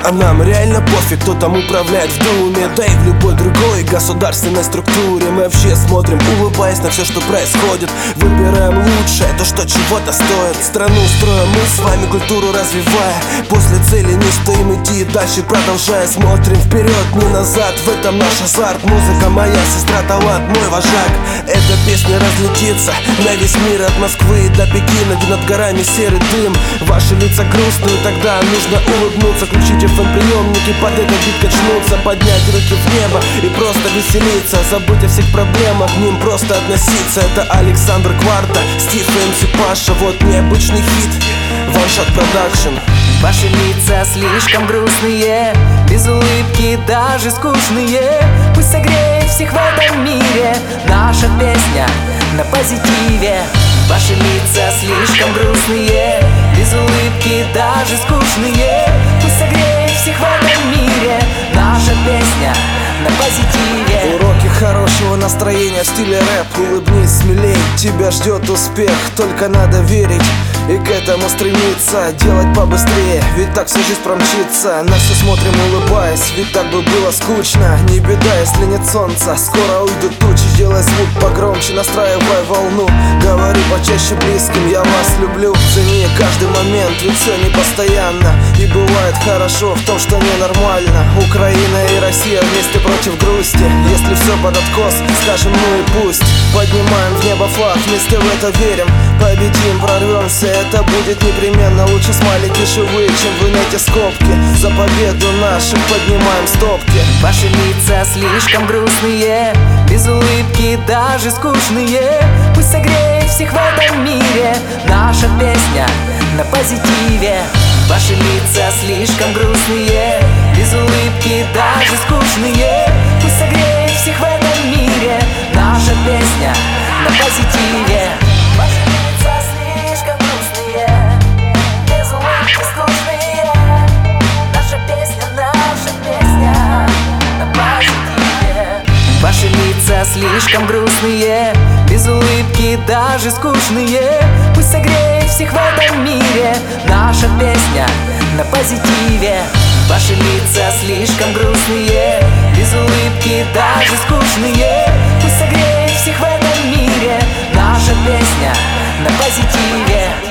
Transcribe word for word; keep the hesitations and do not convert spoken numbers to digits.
А нам реально пофиг, кто там управляет в Думе. Да и в любой другой государственной структуре. Мы вообще смотрим, улыбаясь на все, что происходит. Выбираем лучшее, то, что чего-то стоит. Страну строим мы с вами, культуру развивая. После цели не стоим идти дальше, продолжая. Смотрим вперед, не назад, в этом наш азарт. Музыка моя сестра, талант мой вожак. Эта песня разлетится на весь мир, от Москвы до Пекина, где над горами серый дым. Ваши лица грустные, тогда нужно улыбнуться. Включите эф эм-приемники, под этот бит качнуться. Поднять руки в небо и просто веселиться. Забыть о всех проблемах, к ним просто относиться. Это Александр Кварта, Стив и эм си Паша. Вот необычный хит, One-Shot Production. Ваши лица слишком грустные, без улыбки даже скучные. Пусть согреет всех в этом мире наша песня на позитиве. Ваши лица слишком грустные, без улыбки даже скучные. Пусть согреет всех в этом мире наша песня на позитиве. Уроки хорошего настроения в стиле рэп. Улыбнись смелей, тебя ждет успех. Только надо верить и к этому стремиться. Делать побыстрее, ведь так всю жизнь промчится. На все смотрим улыбаясь, ведь так бы было скучно. Не беда, если нет солнца, скоро уйдут тучи. Делай звук погромче, настраивай волну. Говори почаще близким, я вас люблю. Цени каждый момент, ведь все не постоянно. И бывает хорошо в том, что ненормально. Украина и Россия вместе против грусти. Если все под откос, скажем ну и пусть. Поднимаем в небо флаг, вместе в это верим. Победим, прорвемся, это будет непременно. Лучше смайлики живые, чем вы на эти скобки. За победу нашу поднимаем стопки. Ваши лица слишком грустные, без улыбки даже скучные. Пусть согреет всех в этом мире наша песня на позитиве. Ваши лица слишком грустные, без улыбки даже скучные. Пусть согреет всех в этом мире наша песня на позитиве. Ваши лица слишком грустные, без улыбки скучные. Наша песня, наша песня на позитиве. Ваши лица слишком грустные, без улыбки даже скучные. Пусть согреет всех в этом мире наша песня на позитиве. Ваши лица слишком грустные, без улыбки даже скучные. Пусть согреет всех в этом мире наша песня на позитиве.